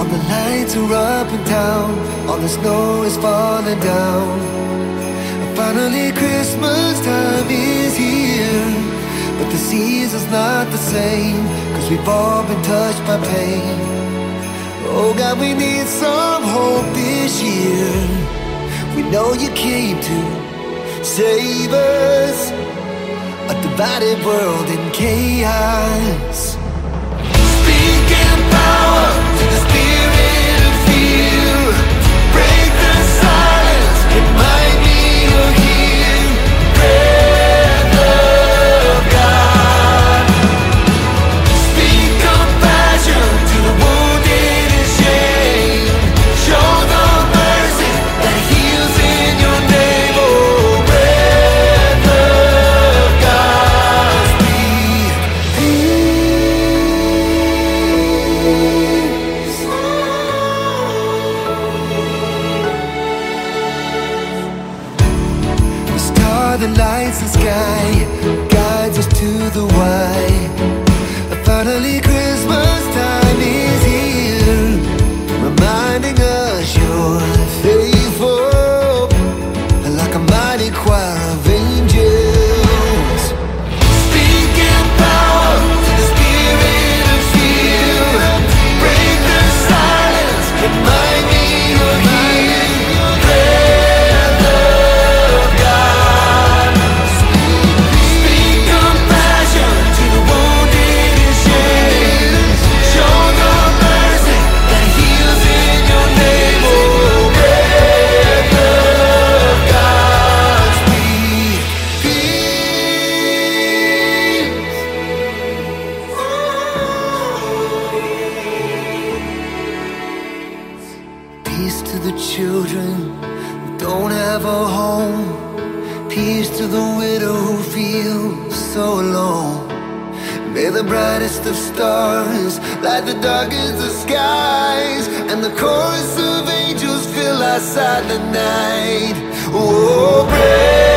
All the lights are up in town, all the snow is falling down. Finally Christmas time is here, but the season's not the same, 'cause we've all been touched by pain. Oh God, we need some hope this year. We know you came to save us, a divided world in chaos. Speak in power to the spirit of fear. Break the silence, it might be you're here. Breath of God. Speak compassion to the wounded and shame. Show the mercy that heals in your name. Oh, breath of God. Speak peace. The star that lights the sky guides us to the why. Finally Christmas time is here, reminding us you're faithful, like a mighty choir of angels. Speak in power to the spirit of fear. Break the silence, it might be you're here. Breath of God. Speak compassion to the wounded and shame. Show the mercy that heals in your name. Oh, breath of God. Speak peace. Peace to the children who don't have a home. Peace to the widow who feels so alone. May the brightest of stars light the darkest of skies, and the chorus of angels fill our silent night. Oh, pray.